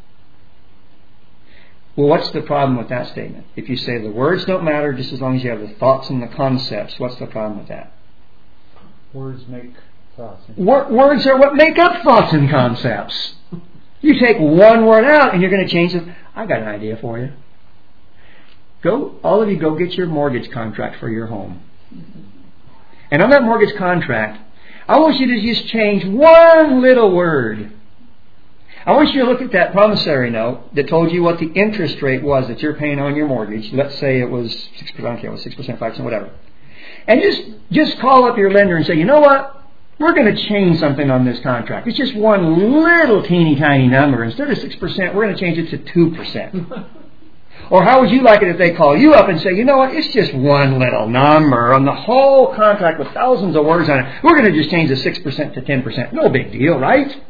Well, what's the problem with that statement? If you say the words don't matter just as long as you have the thoughts and the concepts, what's the problem with that? Words make thoughts. Words are what make up thoughts and concepts. You take one word out and you're going to change it. I got an idea for you. All of you go get your mortgage contract for your home. And on that mortgage contract, I want you to just change one little word. I want you to look at that promissory note that told you what the interest rate was that you're paying on your mortgage. Let's say it was 6%, I don't care, it was 6%, 5%, whatever. And just call up your lender and say, you know what? We're going to change something on this contract. It's just one little teeny tiny number. Instead of 6%, we're going to change it to 2%. Or how would you like it if they call you up and say, you know what, it's just one little number on the whole contract with thousands of words on it. We're going to just change the 6% to 10%. No big deal, right?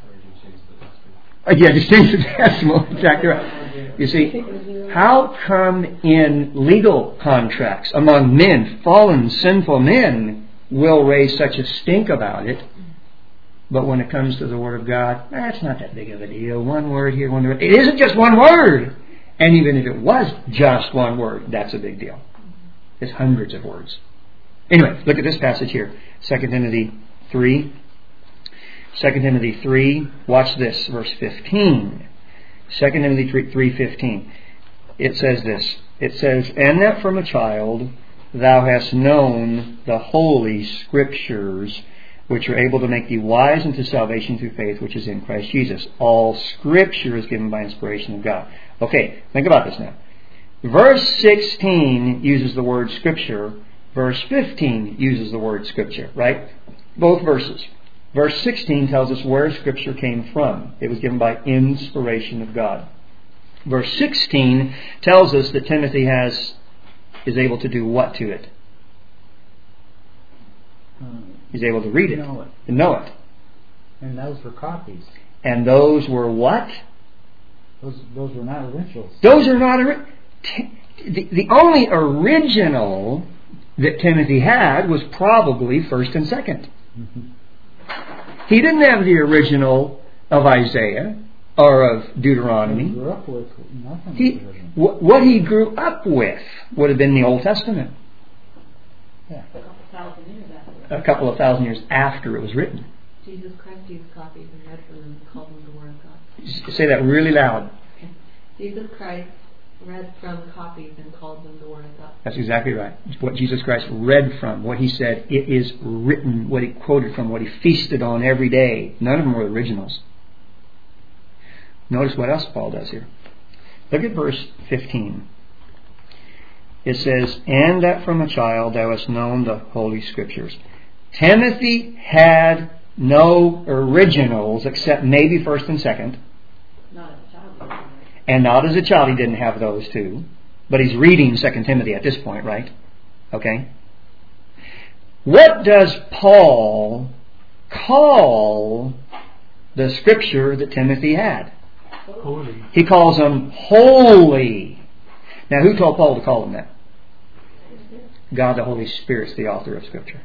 Yeah, just change the decimal. Exactly right. You see, how come in legal contracts among men, fallen, sinful men, will raise such a stink about it, but when it comes to the Word of God, it's not that big of a deal. One word here, one word. It isn't just one word. And even if it was just one word, that's a big deal. It's hundreds of words. Anyway, look at this passage here. 2 Timothy 3. 2 Timothy 3, watch this, verse 15. 2 Timothy 3:15. It says this. It says, and that from a child thou hast known the holy Scriptures, which are able to make thee wise unto salvation through faith, which is in Christ Jesus. All Scripture is given by inspiration of God. Okay, think about this now. Verse 16 uses the word Scripture. Verse 15 uses the word Scripture, right? Both verses. Verse 16 tells us where Scripture came from. It was given by inspiration of God. Verse 16 tells us that Timothy is able to do what to it? He's able to read it and know it. And those were copies. And those were what? Those were not originals. Those are not the only original that Timothy had was probably 1st and 2nd. Mm-hmm. He didn't have the original of Isaiah or of Deuteronomy. He grew up with nothing. What he grew up with would have been the Old Testament. Yeah. A couple of thousand years after it was written. Jesus Christ used copies and read from them and called them the Word of God. Say that really loud. Jesus Christ read from copies and called them the Word of God. That's exactly right. What Jesus Christ read from, what he said, it is written, what he quoted from, what he feasted on every day. None of them were originals. Notice what else Paul does here. Look at verse 15. It says, "And that from a child thou hast known the Holy Scriptures." Timothy had no originals except maybe 1st and 2nd. Not as a child. And not as a child he didn't have those too. But he's reading 2 Timothy at this point, right? Okay. What does Paul call the Scripture that Timothy had? Holy. He calls them holy. Now who told Paul to call them that? God the Holy Spirit is the author of Scripture.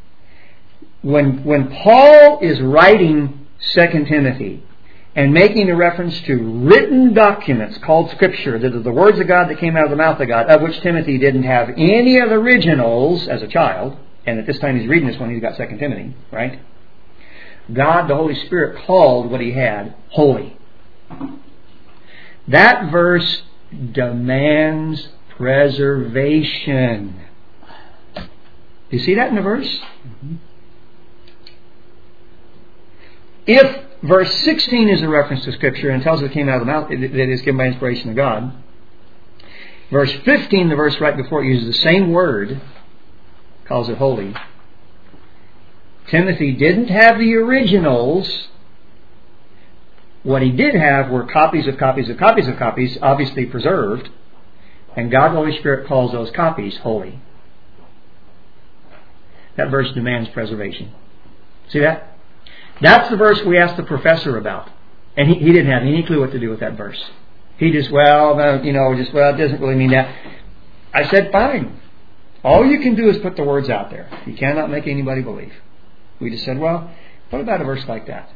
When Paul is writing 2 Timothy and making a reference to written documents called Scripture, that are the words of God that came out of the mouth of God, of which Timothy didn't have any of the originals as a child, and at this time he's reading this when he's got 2 Timothy, right? God, the Holy Spirit, called what he had holy. That verse demands preservation. Do you see that in the verse? Mm-hmm. If verse 16 is a reference to Scripture and tells us it came out of the mouth, that it is given by inspiration of God, verse 15, the verse right before it, uses the same word, calls it holy. Timothy didn't have the originals. What he did have were copies of copies of copies of copies, obviously preserved, and God the Holy Spirit calls those copies holy. That verse demands preservation. See that? That's the verse we asked the professor about. And he didn't have any clue what to do with that verse. He just, it doesn't really mean that. I said, fine. All you can do is put the words out there. You cannot make anybody believe. We just said, well, what about a verse like that?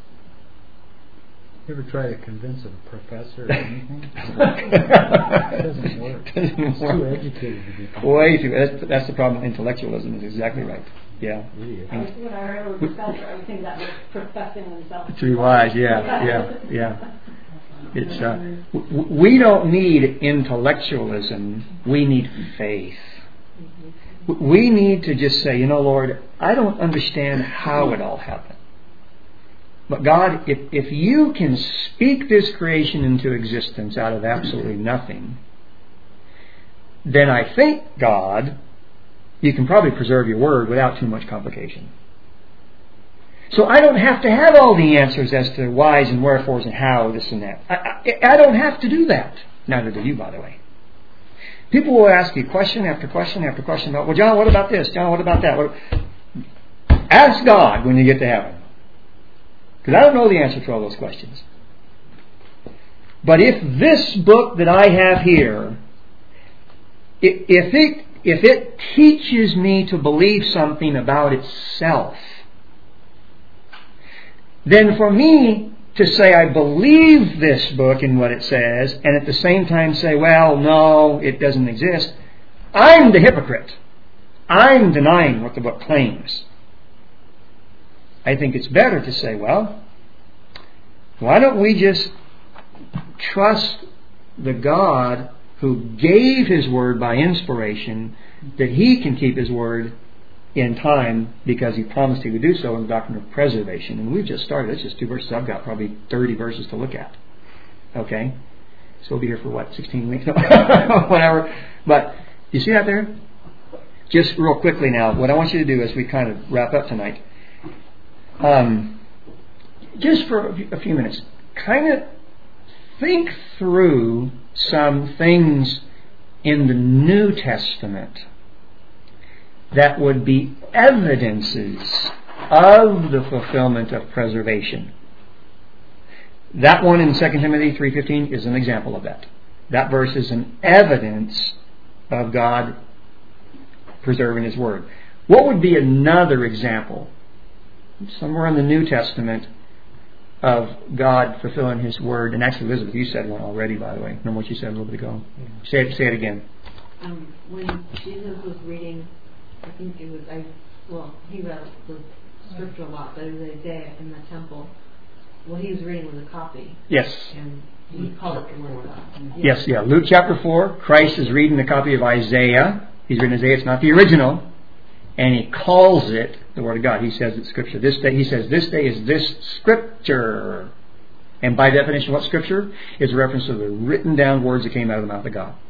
You ever try to convince a professor or anything? It doesn't work. It's too educated to be. Way too. That's the problem with intellectualism. Is exactly right. Yeah. When I heard a professor, I think that was professing themselves to be wise. Yeah. It's we don't need intellectualism. We need faith. We need to just say, Lord, I don't understand how it all happened. But God, if you can speak this creation into existence out of absolutely nothing, then I think, God, you can probably preserve your word without too much complication. So I don't have to have all the answers as to whys and wherefores and how, this and that. I don't have to do that. Neither do you, by the way. People will ask you question after question after question about, well, John, what about this? John, what about that? Ask God when you get to heaven. Because I don't know the answer to all those questions. But if this book that I have here, if it teaches me to believe something about itself, then for me to say I believe this book and what it says, and at the same time say, well, no, it doesn't exist, I'm the hypocrite. I'm denying what the book claims. I think it's better to say, well, why don't we just trust the God who gave His Word by inspiration, that He can keep His Word in time because He promised He would do so in the doctrine of preservation. And we've just started. It's just 2 verses. I've got probably 30 verses to look at. Okay? So we'll be here for 16 weeks? Whatever. But you see that there? Just real quickly now, what I want you to do as we kind of wrap up tonight, just for a few minutes, kind of think through some things in the New Testament that would be evidences of the fulfillment of preservation. That one in 2 Timothy 3:15 is an example of that. That verse is an evidence of God preserving His Word. What would be another example, somewhere in the New Testament, of God fulfilling His Word? And actually, Elizabeth, you said one already, by the way. Remember what you said a little bit ago? Yeah. Say it again. When Jesus was reading, I think it was, he read the scripture a lot, but it was Isaiah in the temple. What he was reading was a copy. Yes. And he called it the Word of God. Yes, yeah. Luke chapter 4, Christ is reading the copy of Isaiah. He's reading Isaiah, it's not the original. And he calls it the Word of God. He says it's Scripture. This day is this Scripture. And by definition, what Scripture? Is a reference to the written down words that came out of the mouth of God.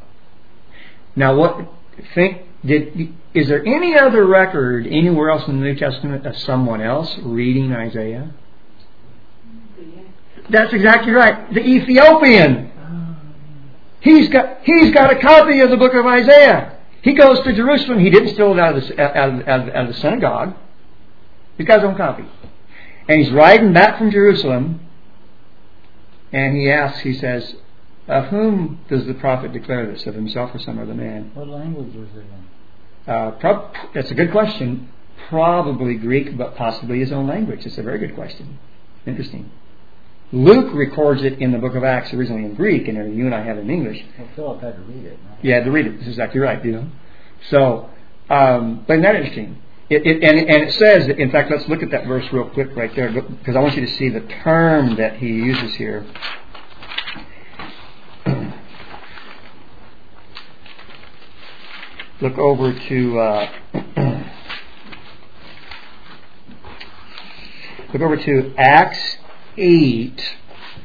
Now, is there any other record anywhere else in the New Testament of someone else reading Isaiah? That's exactly right. The Ethiopian. He's got a copy of the book of Isaiah. He goes to Jerusalem. He didn't steal it out of the synagogue. He's got his own copy. And he's riding back from Jerusalem. And he asks, he says, of whom does the prophet declare this? Of himself or some other man? What language was it in? That's a good question. Probably Greek, but possibly his own language. It's a very good question. Interesting. Luke records it in the book of Acts originally in Greek, and you and I have it in English. Well, Philip had to read it. Right? Yeah, to read it. That's exactly right. So, but isn't that interesting? It says, in fact, let's look at that verse real quick right there, because I want you to see the term that he uses here. Look over to Acts 8.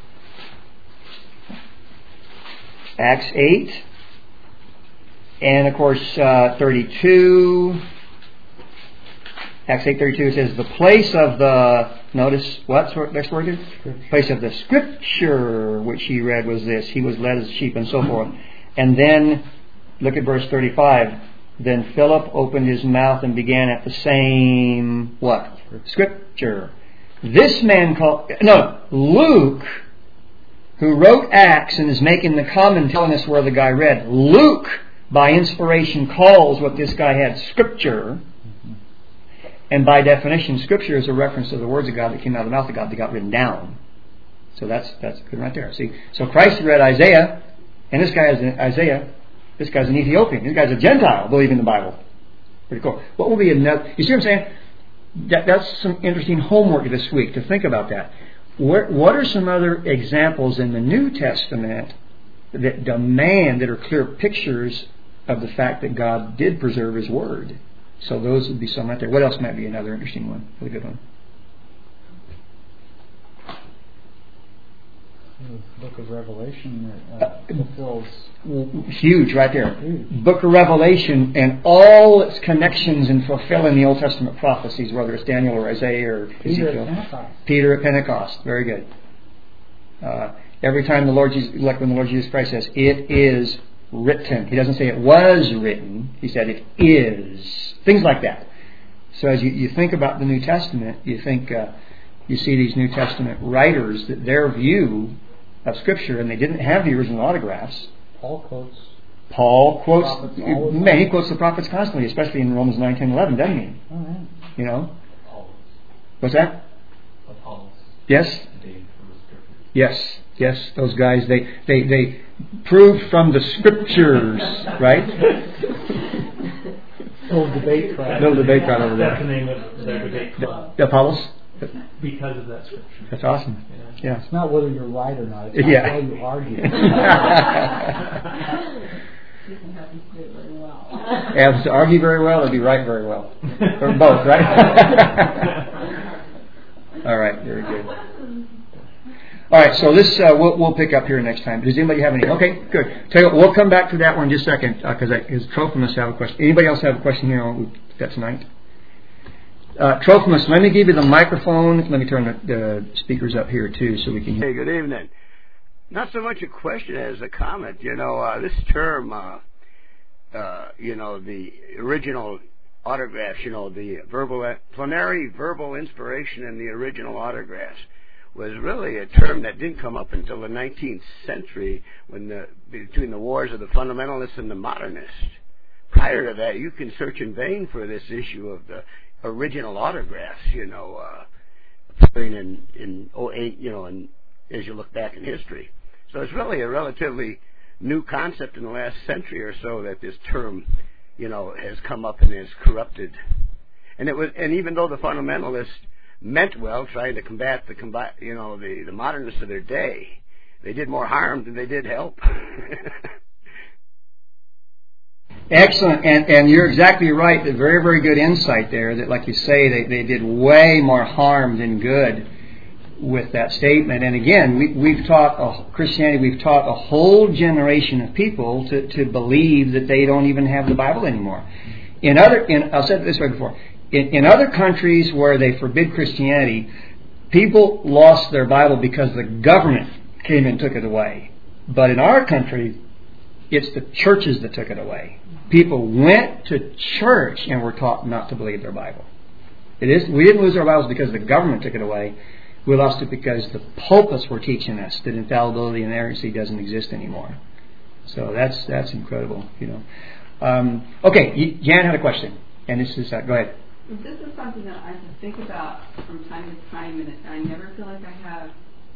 Acts 8. And of course 32. Acts 8:32 says the place of the, notice what next word is? Place of the Scripture which he read was this. He was led as sheep and so forth. And then look at verse 35. Then Philip opened his mouth and began at the same what? Scripture. This man Luke, who wrote Acts and is making the comment telling us where the guy read. Luke, by inspiration, calls what this guy had Scripture. And by definition, Scripture is a reference to the words of God that came out of the mouth of God that got written down. So that's good right there. See, so Christ read Isaiah, and this guy is Isaiah. This guy's an Ethiopian. This guy's a Gentile, believing the Bible. Pretty cool. What will be another? You see what I'm saying? That's some interesting homework this week to think about that. What are some other examples in the New Testament that are clear pictures of the fact that God did preserve His Word? So those would be some right there. What else might be another interesting one? A good one. The Book of Revelation fulfills. Huge, right there. Book of Revelation and all its connections in fulfilling the Old Testament prophecies, whether it's Daniel or Isaiah or Ezekiel. Peter at Pentecost. Very good. Every time when the Lord Jesus Christ says, "It is written," He doesn't say it was written. He said it is. Things like that. So as you think about the New Testament, you think you see these New Testament writers that their view of Scripture, and they didn't have the original autographs. Paul quotes. He quotes the prophets constantly, especially in Romans 9, 10, 11, doesn't he? Oh, right. You know. Apollos. What's that? Apollos. Yes. Yes. Those guys, they proved from the Scriptures, right? Little debate crowd over there. That's the name of their debate club. The Apollos. Because of that Scripture. That's awesome. Yeah. It's not whether you're right or not. It's not how you argue. You can have to do it very well. Yeah, to argue very well or be right very well. Or both, right? All right, very good. All right, so this we'll pick up here next time. Does anybody have any? Okay, good. Tell you what, we'll come back to that one in just a second because Trophimus have a question. Anybody else have a question here on that tonight? Trophimus, let me give you the microphone. Let me turn the speakers up here too so we can hear. Hey, good evening. Not so much a question as a comment. This term, the original autographs, the plenary verbal inspiration in the original autographs was really a term that didn't come up until the 19th century between the wars of the fundamentalists and the modernists. Prior to that, you can search in vain for this issue of the original autographs, appearing in 08, and as you look back in history. So it's really a relatively new concept in the last century or so that this term, has come up and is corrupted. And even though the fundamentalists meant well, trying to combat the modernists of their day, they did more harm than they did help. Excellent, and you're exactly right. A very, very good insight there. That, like you say, they did way more harm than good with that statement. And again, we've taught Christianity. We've taught a whole generation of people to believe that they don't even have the Bible anymore. I'll say it this way before. In other countries where they forbid Christianity, people lost their Bible because the government came and took it away. But in our country, it's the churches that took it away. People went to church and were taught not to believe their Bible. We didn't lose our Bibles because the government took it away. We lost it because the pulpits were teaching us that infallibility and inerrancy doesn't exist anymore. So that's incredible, Okay, Jan had a question, and this is go ahead. This is something that I think about from time to time, and I never feel like I have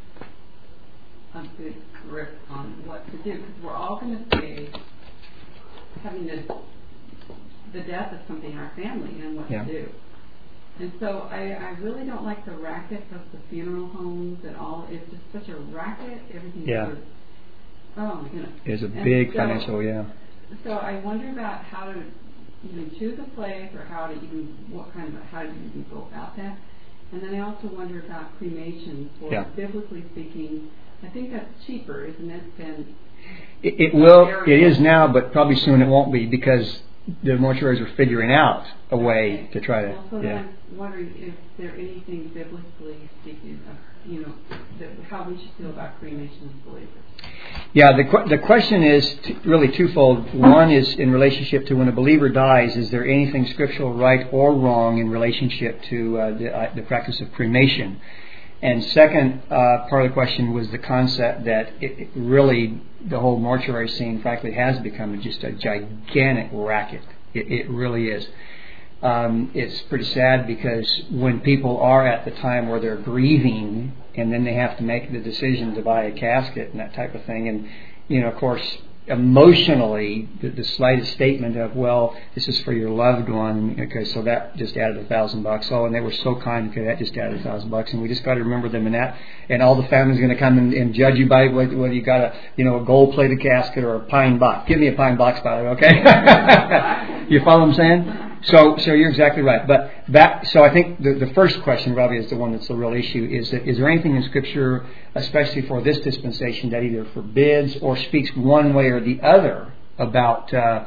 a good grip on what to do, because we're all going to say having the death of something in our family and what to do. And so I really don't like the racket of the funeral homes and all. It's just such a racket. Everything is, oh my goodness. It's a big financial, So I wonder about how to even choose a place, or how do you even go about that. And then I also wonder about cremation. Biblically speaking, I think that's cheaper, isn't it? It is now, but probably soon it won't be, because the mortuaries are figuring out a way to try to. So then I'm wondering if there anything biblically speaking of, how we should feel about cremation as believers. Yeah, the question is really twofold. One is in relationship to when a believer dies, is there anything scriptural right or wrong in relationship to the practice of cremation? And second part of the question was the concept that it really, the whole mortuary scene, frankly, has become just a gigantic racket. It really is. It's pretty sad, because when people are at the time where they're grieving, and then they have to make the decision to buy a casket and that type of thing, and of course, emotionally, the slightest statement of, well, this is for your loved one, okay, so that just added $1,000. Oh, and they were so kind, okay, that just added $1,000, and we just got to remember them in that. And all the family's going to come and judge you by whether you got a gold-plated casket or a pine box. Give me a pine box, by the way, okay? You follow what I'm saying? So you're exactly right. So I think the first question, Robbie, is the one that's the real issue. Is there anything in Scripture, especially for this dispensation, that either forbids or speaks one way or the other about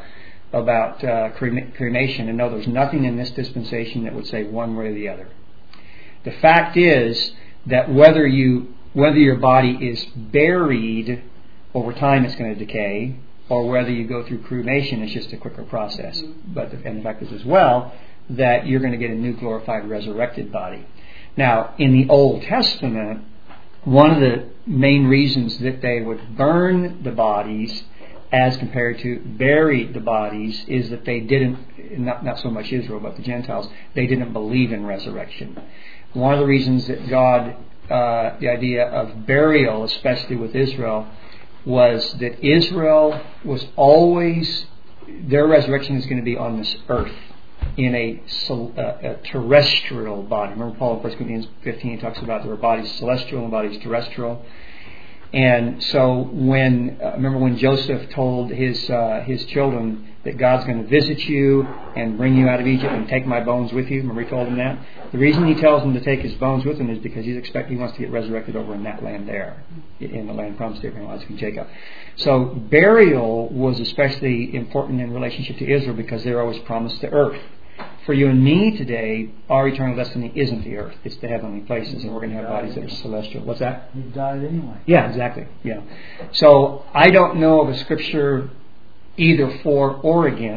cremation? And no, there's nothing in this dispensation that would say one way or the other. The fact is that whether your body is buried, over time it's going to decay, or whether you go through cremation, it's just a quicker process. And the fact is as well that you're going to get a new glorified resurrected body. Now, in the Old Testament, one of the main reasons that they would burn the bodies as compared to bury the bodies is that they didn't, not so much Israel, but the Gentiles, they didn't believe in resurrection. One of the reasons that God, the idea of burial, especially with Israel, was that Israel was always, their resurrection is going to be on this earth in a terrestrial body. Remember Paul in 1 Corinthians 15 talks about there are bodies celestial and bodies terrestrial. And so remember when Joseph told his children that God's going to visit you and bring you out of Egypt and take my bones with you. Remember he told them that? The reason he tells them to take his bones with him is because he wants to get resurrected over in that land there, in the land promised to Abraham, Isaac, and Jacob. So burial was especially important in relationship to Israel because they were always promised the earth. For you and me today, our eternal destiny isn't the earth. It's the heavenly places, and we're going to have bodies that are celestial. What's that? You died anyway. Yeah, exactly. Yeah. So I don't know of a scripture either for or against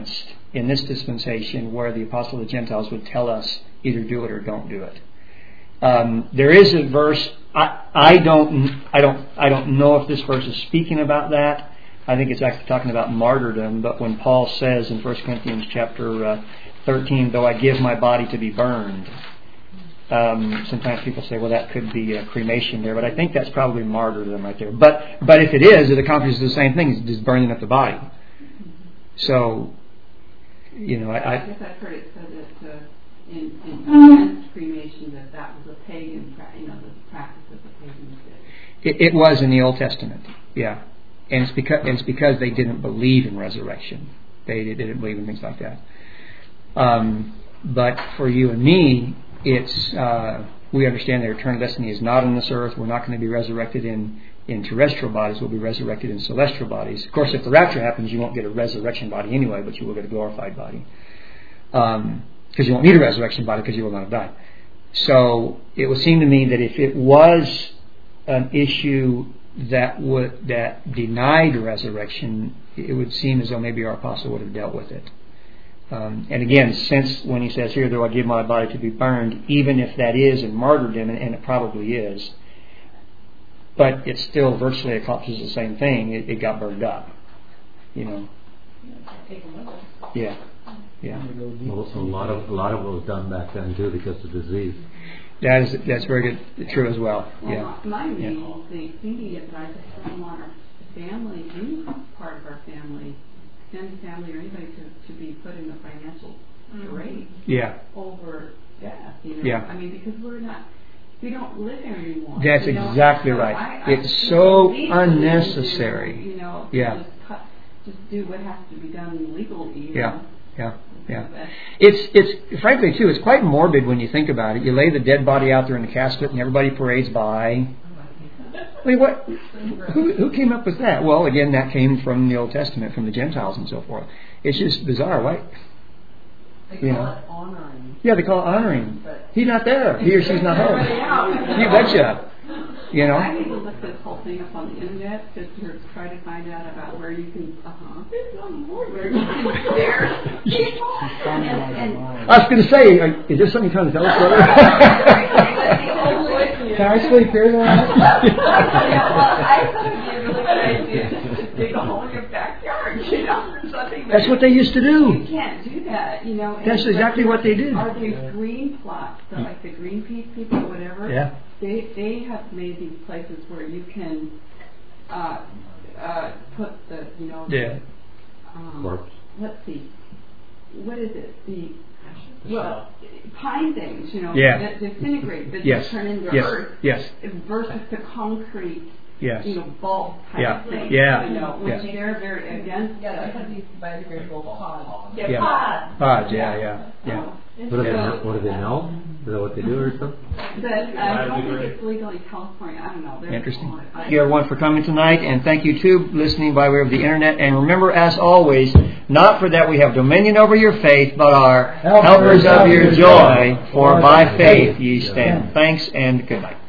in this dispensation where the apostle of the Gentiles would tell us either do it or don't do it. There is a verse. I don't know if this verse is speaking about that. I think it's actually talking about martyrdom. But when Paul says in 1 Corinthians chapter 13, though I give my body to be burned, sometimes people say, well, that could be a cremation there. But I think that's probably martyrdom right there. But if it is, it accomplishes the same thing. It's just burning up the body. So, I guess I've heard it said that in against cremation that was a pagan, the practice of the pagans did. It was in the Old Testament, yeah, and it's because they didn't believe in resurrection. They didn't believe in things like that. But for you and me, it's we understand that eternal destiny is not on this earth. We're not going to be resurrected in terrestrial bodies. We'll be resurrected in celestial bodies. Of course, if the rapture happens, you won't get a resurrection body anyway, but you will get a glorified body. Because you won't need a resurrection body because you will not have died. So it would seem to me that if it was an issue that denied resurrection, it would seem as though maybe our apostle would have dealt with it. And again, since when he says here, though I give my body to be burned, even if that is in martyrdom, and it probably is, but it still virtually accomplishes the same thing. It got burned up, Yeah. Yeah. Well, a lot of it was done back then too because of disease. That's very good, true as well. Yeah. My main thinking is I just don't want our family, any part of our family, extended family, or anybody to be put in the financial charade. Yeah. Over death. Yeah. I mean, because we don't live here anymore. That's exactly right. It's so unnecessary. Yeah. Just do what has to be done legally. Yeah. It's frankly too, it's quite morbid when you think about it. You lay the dead body out there in the casket and everybody parades by. I mean, who came up with that? Well, again, that came from the Old Testament, from the Gentiles and so forth. It's just bizarre, right? They call it honoring. Yeah, they call it honoring. He's not there. He or she's not home. You betcha. I need to look this whole thing up on the internet just to try to find out about where you can. Where you can share people. I was going to say, is there something you're trying to tell us, brother? Can I sleep here though? I thought it'd be a really good idea to dig a hole in your backyard, something. That's what they used to do. You can't do that, That's exactly what they did. Are these green plots, like the Greenpeace people, or whatever? Yeah. They have made these places where you can put the, corpse. Let's see, what is it? Pine things, that disintegrate, that turn into earth. Yes. Versus the concrete, yes. bulk type thing. Which they're very against. Yeah, they have these biodegradable pods. Pods, yeah. What do they know? Is that what they do or something? I don't think it's legal in California. I don't know. Interesting. Thank you everyone for coming tonight, and thank you too listening by way of the internet. And remember, as always, not for that we have dominion over your faith, but are helpers of your joy, for by faith ye stand. Thanks and good night.